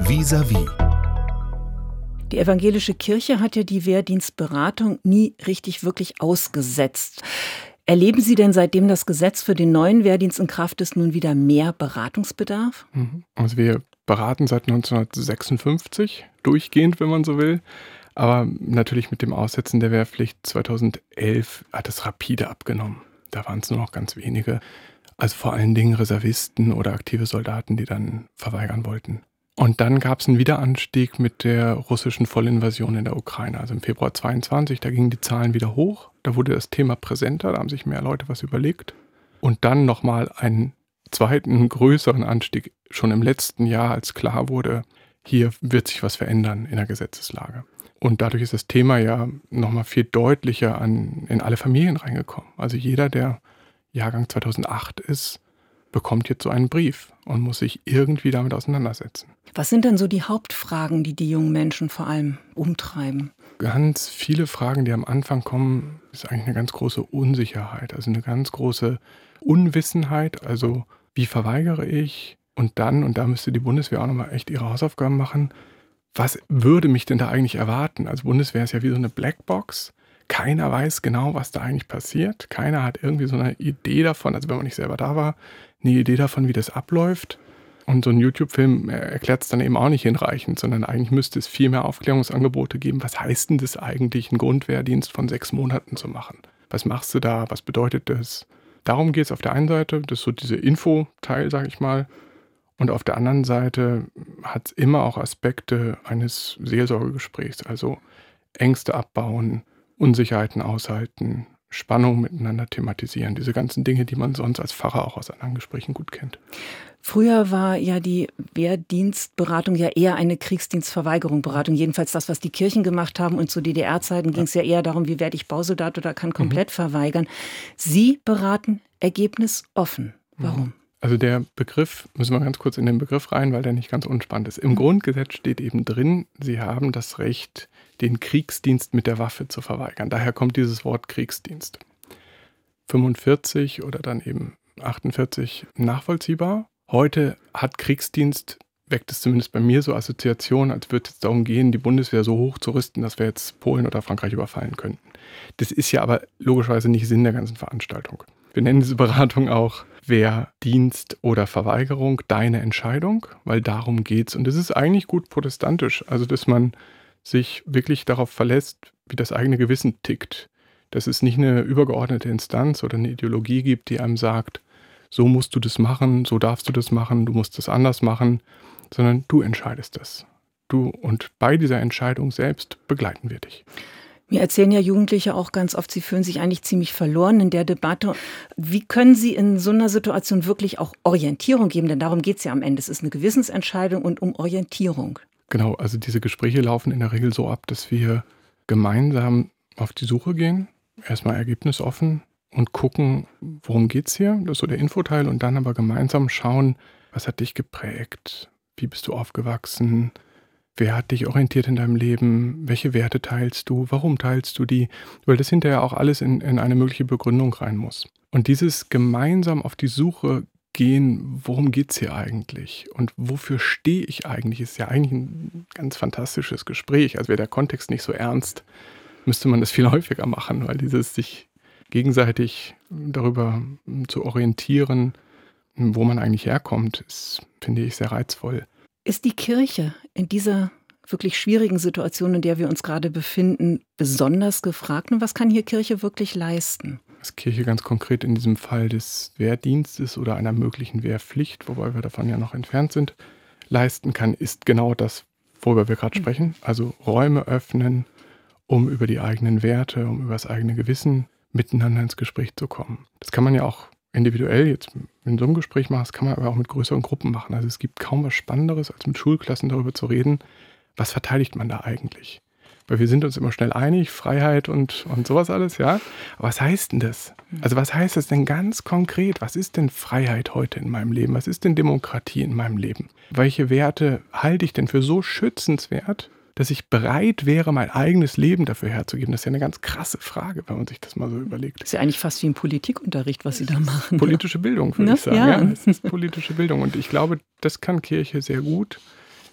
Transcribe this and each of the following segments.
Vis-à-vis. Die evangelische Kirche hat ja die Wehrdienstberatung nie wirklich ausgesetzt. Erleben Sie denn, seitdem das Gesetz für den neuen Wehrdienst in Kraft ist, nun wieder mehr Beratungsbedarf? Also wir beraten seit 1956, durchgehend, wenn man so will. Aber natürlich mit dem Aussetzen der Wehrpflicht 2011 hat es rapide abgenommen. Da waren es nur noch ganz wenige. Also vor allen Dingen Reservisten oder aktive Soldaten, die dann verweigern wollten. Und dann gab es einen Wiederanstieg mit der russischen Vollinvasion in der Ukraine. Also im Februar 22, da gingen die Zahlen wieder hoch. Da wurde das Thema präsenter, da haben sich mehr Leute was überlegt. Und dann nochmal einen zweiten, größeren Anstieg schon im letzten Jahr, als klar wurde, hier wird sich was verändern in der Gesetzeslage. Und dadurch ist das Thema ja nochmal viel deutlicher in alle Familien reingekommen. Also jeder, der Jahrgang 2008 ist, bekommt jetzt so einen Brief und muss sich irgendwie damit auseinandersetzen. Was sind denn so die Hauptfragen, die die jungen Menschen vor allem umtreiben? Ganz viele Fragen, die am Anfang kommen, ist eigentlich eine ganz große Unsicherheit, also eine ganz große Unwissenheit. Also wie verweigere ich? Und da müsste die Bundeswehr auch nochmal echt ihre Hausaufgaben machen. Was würde mich denn da eigentlich erwarten? Also Bundeswehr ist ja wie so eine Blackbox. Keiner weiß genau, was da eigentlich passiert. Keiner hat irgendwie so eine Idee davon, also wenn man nicht selber da war, eine Idee davon, wie das abläuft. Und so ein YouTube-Film erklärt es dann eben auch nicht hinreichend, sondern eigentlich müsste es viel mehr Aufklärungsangebote geben. Was heißt denn das eigentlich, einen Grundwehrdienst von 6 Monaten zu machen? Was machst du da? Was bedeutet das? Darum geht es auf der einen Seite, das ist so diese Info-Teil, sage ich mal. Und auf der anderen Seite hat es immer auch Aspekte eines Seelsorgegesprächs, also Ängste abbauen, Unsicherheiten aushalten, Spannung miteinander thematisieren. Diese ganzen Dinge, die man sonst als Pfarrer auch aus anderen Gesprächen gut kennt. Früher war ja die Wehrdienstberatung ja eher eine Kriegsdienstverweigerung-Beratung. Jedenfalls das, was die Kirchen gemacht haben. Und zu DDR-Zeiten ging es ja eher darum, wie werde ich Bausoldat oder kann komplett verweigern. Sie beraten ergebnisoffen. Warum? Also der Begriff, müssen wir ganz kurz in den Begriff rein, weil der nicht ganz unspannend ist. Im Grundgesetz steht eben drin, Sie haben das Recht, den Kriegsdienst mit der Waffe zu verweigern. Daher kommt dieses Wort Kriegsdienst. 45 oder dann eben 48 nachvollziehbar. Heute hat Kriegsdienst, weckt es zumindest bei mir so Assoziationen, als würde es darum gehen, die Bundeswehr so hoch zu rüsten, dass wir jetzt Polen oder Frankreich überfallen könnten. Das ist ja aber logischerweise nicht Sinn der ganzen Veranstaltung. Wir nennen diese Beratung auch Wehrdienst oder Verweigerung, deine Entscheidung, weil darum geht's. Und das ist eigentlich gut protestantisch, also dass man sich wirklich darauf verlässt, wie das eigene Gewissen tickt. Dass es nicht eine übergeordnete Instanz oder eine Ideologie gibt, die einem sagt, so musst du das machen, so darfst du das machen, du musst das anders machen, sondern du entscheidest das. Du, und bei dieser Entscheidung selbst begleiten wir dich. Mir erzählen ja Jugendliche auch ganz oft, sie fühlen sich eigentlich ziemlich verloren in der Debatte. Wie können Sie in so einer Situation wirklich auch Orientierung geben? Denn darum geht es ja am Ende. Es ist eine Gewissensentscheidung und um Orientierung. Genau, also diese Gespräche laufen in der Regel so ab, dass wir gemeinsam auf die Suche gehen, erstmal ergebnisoffen und gucken, worum geht's hier? Das ist so der Infoteil. Und dann aber gemeinsam schauen, was hat dich geprägt? Wie bist du aufgewachsen? Wer hat dich orientiert in deinem Leben? Welche Werte teilst du? Warum teilst du die? Weil das hinterher auch alles in eine mögliche Begründung rein muss. Und dieses gemeinsam auf die Suche gehen, worum geht es hier eigentlich? Und wofür stehe ich eigentlich? Ist ja eigentlich ein ganz fantastisches Gespräch. Also wäre der Kontext nicht so ernst, müsste man das viel häufiger machen, weil dieses sich gegenseitig darüber zu orientieren, wo man eigentlich herkommt, ist, finde ich, sehr reizvoll. Ist die Kirche in dieser wirklich schwierigen Situation, in der wir uns gerade befinden, besonders gefragt? Und was kann hier Kirche wirklich leisten? Was Kirche ganz konkret in diesem Fall des Wehrdienstes oder einer möglichen Wehrpflicht, wobei wir davon ja noch entfernt sind, leisten kann, ist genau das, worüber wir gerade sprechen. Also Räume öffnen, um über die eigenen Werte, um über das eigene Gewissen miteinander ins Gespräch zu kommen. Das kann man ja auch individuell jetzt in so einem Gespräch machen, das kann man aber auch mit größeren Gruppen machen. Also es gibt kaum was Spannenderes, als mit Schulklassen darüber zu reden, was verteidigt man da eigentlich? Weil wir sind uns immer schnell einig, Freiheit und sowas alles, ja. Aber was heißt denn das? Also was heißt das denn ganz konkret? Was ist denn Freiheit heute in meinem Leben? Was ist denn Demokratie in meinem Leben? Welche Werte halte ich denn für so schützenswert, dass ich bereit wäre, mein eigenes Leben dafür herzugeben? Das ist ja eine ganz krasse Frage, wenn man sich das mal so überlegt. Das ist ja eigentlich fast wie ein Politikunterricht, was Sie da machen. Politische Bildung, würde ich sagen. Ja, es ist politische Bildung. Und ich glaube, das kann Kirche sehr gut,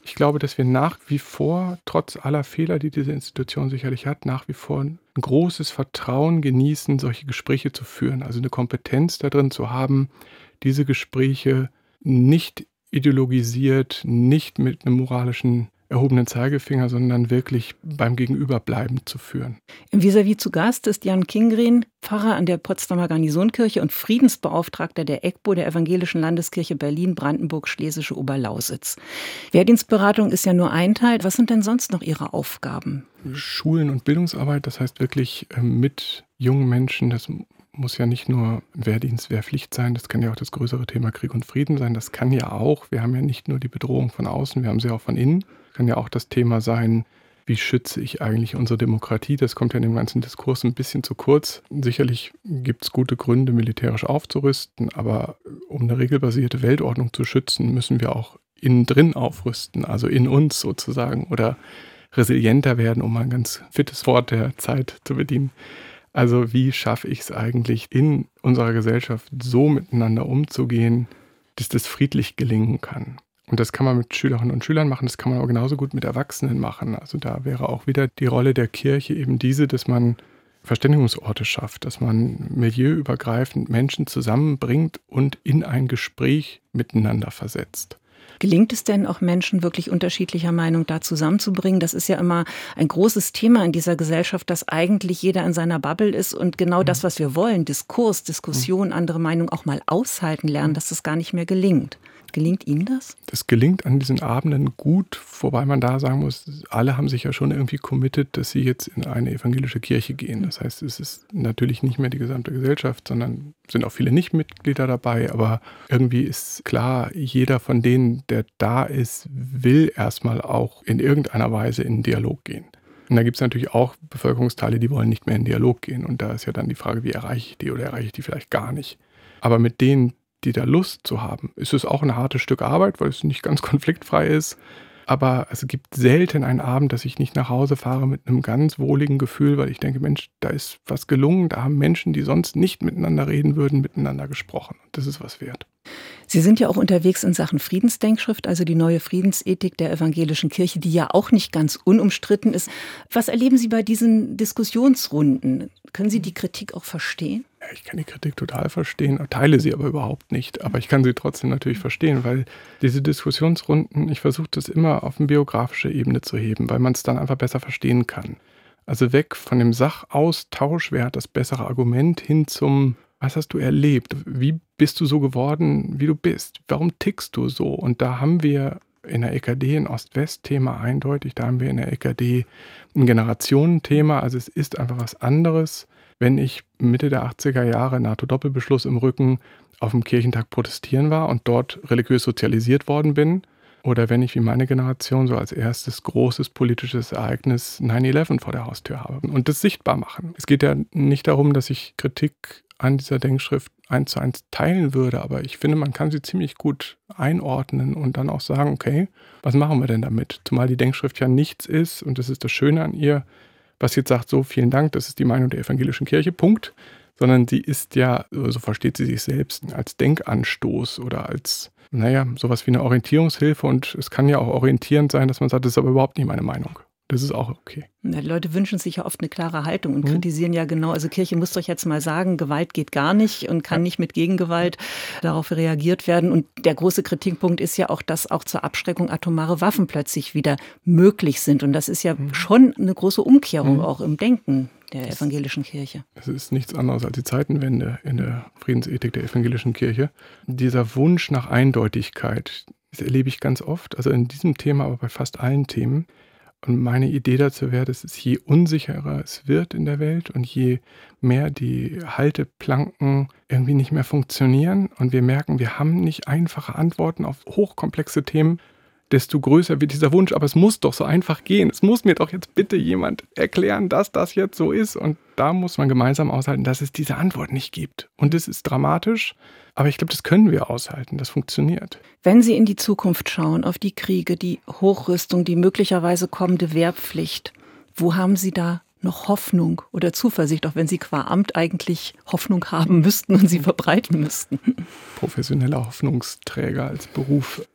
Ich glaube, dass wir nach wie vor, trotz aller Fehler, die diese Institution sicherlich hat, nach wie vor ein großes Vertrauen genießen, solche Gespräche zu führen. Also eine Kompetenz darin zu haben, diese Gespräche nicht ideologisiert, nicht mit einem moralischen erhobenen Zeigefinger, sondern wirklich beim Gegenüberbleiben zu führen. Im Vis-à-vis zu Gast ist Jan Kingren, Pfarrer an der Potsdamer Garnisonkirche und Friedensbeauftragter der EGBO, der Evangelischen Landeskirche Berlin-Brandenburg-Schlesische Oberlausitz. Wehrdienstberatung ist ja nur ein Teil. Was sind denn sonst noch Ihre Aufgaben? Schulen- und Bildungsarbeit, das heißt wirklich mit jungen Menschen, das muss ja nicht nur Wehrdienst, Wehrpflicht sein, das kann ja auch das größere Thema Krieg und Frieden sein, das kann ja auch, wir haben ja nicht nur die Bedrohung von außen, wir haben sie auch von innen, kann ja auch das Thema sein, wie schütze ich eigentlich unsere Demokratie, das kommt ja in dem ganzen Diskurs ein bisschen zu kurz. Sicherlich gibt es gute Gründe, militärisch aufzurüsten, aber um eine regelbasierte Weltordnung zu schützen, müssen wir auch innen drin aufrüsten, also in uns sozusagen, oder resilienter werden, um mal ein ganz fittes Wort der Zeit zu bedienen. Also wie schaffe ich es eigentlich, in unserer Gesellschaft so miteinander umzugehen, dass das friedlich gelingen kann? Und das kann man mit Schülerinnen und Schülern machen, das kann man aber genauso gut mit Erwachsenen machen. Also da wäre auch wieder die Rolle der Kirche eben diese, dass man Verständigungsorte schafft, dass man milieuübergreifend Menschen zusammenbringt und in ein Gespräch miteinander versetzt. Gelingt es denn auch Menschen wirklich unterschiedlicher Meinung da zusammenzubringen? Das ist ja immer ein großes Thema in dieser Gesellschaft, dass eigentlich jeder in seiner Bubble ist und genau das, was wir wollen, Diskurs, Diskussion, andere Meinung auch mal aushalten lernen, dass das gar nicht mehr gelingt. Gelingt Ihnen das? Das gelingt an diesen Abenden gut, wobei man da sagen muss, alle haben sich ja schon irgendwie committed, dass sie jetzt in eine evangelische Kirche gehen. Das heißt, es ist natürlich nicht mehr die gesamte Gesellschaft, sondern sind auch viele Nichtmitglieder dabei. Aber irgendwie ist klar, jeder von denen, der da ist, will erstmal auch in irgendeiner Weise in den Dialog gehen. Und da gibt es natürlich auch Bevölkerungsteile, die wollen nicht mehr in den Dialog gehen. Und da ist ja dann die Frage, wie erreiche ich die oder erreiche ich die vielleicht gar nicht. Aber mit denen, die da Lust zu haben, ist es auch ein hartes Stück Arbeit, weil es nicht ganz konfliktfrei ist. Aber es gibt selten einen Abend, dass ich nicht nach Hause fahre mit einem ganz wohligen Gefühl, weil ich denke, Mensch, da ist was gelungen. Da haben Menschen, die sonst nicht miteinander reden würden, miteinander gesprochen. Das ist was wert. Sie sind ja auch unterwegs in Sachen Friedensdenkschrift, also die neue Friedensethik der evangelischen Kirche, die ja auch nicht ganz unumstritten ist. Was erleben Sie bei diesen Diskussionsrunden? Können Sie die Kritik auch verstehen? Ja, ich kann die Kritik total verstehen, teile sie aber überhaupt nicht. Aber ich kann sie trotzdem natürlich verstehen, weil diese Diskussionsrunden, ich versuche das immer auf eine biografische Ebene zu heben, weil man es dann einfach besser verstehen kann. Also weg von dem Sachaustausch, wer hat das bessere Argument, hin zum, was hast du erlebt? Wie bist du so geworden, wie du bist? Warum tickst du so? Und da haben wir in der EKD ein Ost-West-Thema eindeutig. Da haben wir in der EKD ein Generationenthema. Also es ist einfach was anderes, wenn ich Mitte der 80er Jahre NATO-Doppelbeschluss im Rücken auf dem Kirchentag protestieren war und dort religiös sozialisiert worden bin. Oder wenn ich wie meine Generation so als erstes großes politisches Ereignis 9/11 vor der Haustür habe. Und das sichtbar machen. Es geht ja nicht darum, dass ich Kritik an dieser Denkschrift 1:1 teilen würde, aber ich finde, man kann sie ziemlich gut einordnen und dann auch sagen, okay, was machen wir denn damit? Zumal die Denkschrift ja nichts ist, und das ist das Schöne an ihr, was jetzt sagt, so, vielen Dank, das ist die Meinung der evangelischen Kirche, Punkt. Sondern sie ist ja, so versteht sie sich selbst, als Denkanstoß oder als, sowas wie eine Orientierungshilfe. Und es kann ja auch orientierend sein, dass man sagt, das ist aber überhaupt nicht meine Meinung. Das ist auch okay. Die Leute wünschen sich ja oft eine klare Haltung und kritisieren ja genau, also Kirche muss doch jetzt mal sagen, Gewalt geht gar nicht und kann nicht mit Gegengewalt darauf reagiert werden. Und der große Kritikpunkt ist ja auch, dass auch zur Abschreckung atomare Waffen plötzlich wieder möglich sind. Und das ist ja schon eine große Umkehrung auch im Denken der evangelischen Kirche. Es ist nichts anderes als die Zeitenwende in der Friedensethik der evangelischen Kirche. Dieser Wunsch nach Eindeutigkeit, das erlebe ich ganz oft, also in diesem Thema, aber bei fast allen Themen. Und meine Idee dazu wäre, dass es je unsicherer es wird in der Welt und je mehr die Halteplanken irgendwie nicht mehr funktionieren und wir merken, wir haben nicht einfache Antworten auf hochkomplexe Themen, desto größer wird dieser Wunsch. Aber es muss doch so einfach gehen. Es muss mir doch jetzt bitte jemand erklären, dass das jetzt so ist. Und da muss man gemeinsam aushalten, dass es diese Antwort nicht gibt. Und das ist dramatisch. Aber ich glaube, das können wir aushalten. Das funktioniert. Wenn Sie in die Zukunft schauen, auf die Kriege, die Hochrüstung, die möglicherweise kommende Wehrpflicht, wo haben Sie da noch Hoffnung oder Zuversicht, auch wenn Sie qua Amt eigentlich Hoffnung haben müssten und sie verbreiten müssten? Professioneller Hoffnungsträger als Beruf.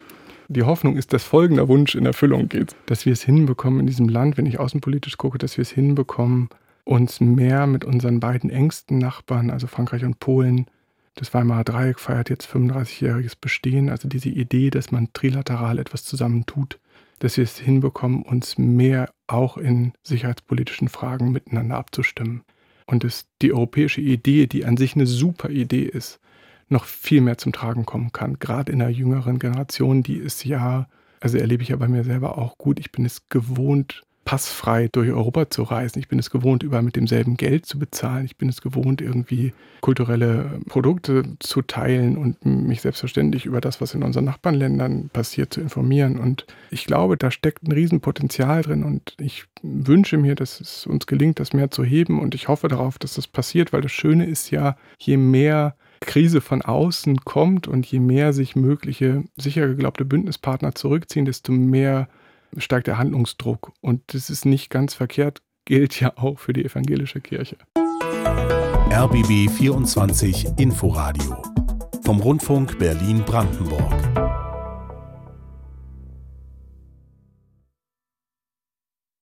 die Hoffnung ist, dass folgender Wunsch in Erfüllung geht. Dass wir es hinbekommen in diesem Land, wenn ich außenpolitisch gucke, dass wir es hinbekommen, uns mehr mit unseren beiden engsten Nachbarn, also Frankreich und Polen, das Weimarer Dreieck feiert jetzt 35-jähriges Bestehen, also diese Idee, dass man trilateral etwas zusammentut, dass wir es hinbekommen, uns mehr auch in sicherheitspolitischen Fragen miteinander abzustimmen. Und dass die europäische Idee, die an sich eine super Idee ist, noch viel mehr zum Tragen kommen kann. Gerade in der jüngeren Generation, die ist ja, also erlebe ich ja bei mir selber auch gut, ich bin es gewohnt, passfrei durch Europa zu reisen. Ich bin es gewohnt, überall mit demselben Geld zu bezahlen. Ich bin es gewohnt, irgendwie kulturelle Produkte zu teilen und mich selbstverständlich über das, was in unseren Nachbarländern passiert, zu informieren. Und ich glaube, da steckt ein Riesenpotenzial drin und ich wünsche mir, dass es uns gelingt, das mehr zu heben und ich hoffe darauf, dass das passiert, weil das Schöne ist ja, je mehr Krise von außen kommt und je mehr sich mögliche sicher geglaubte Bündnispartner zurückziehen, desto mehr steigt der Handlungsdruck. Und das ist nicht ganz verkehrt, gilt ja auch für die evangelische Kirche. RBB 24 Inforadio vom Rundfunk Berlin-Brandenburg.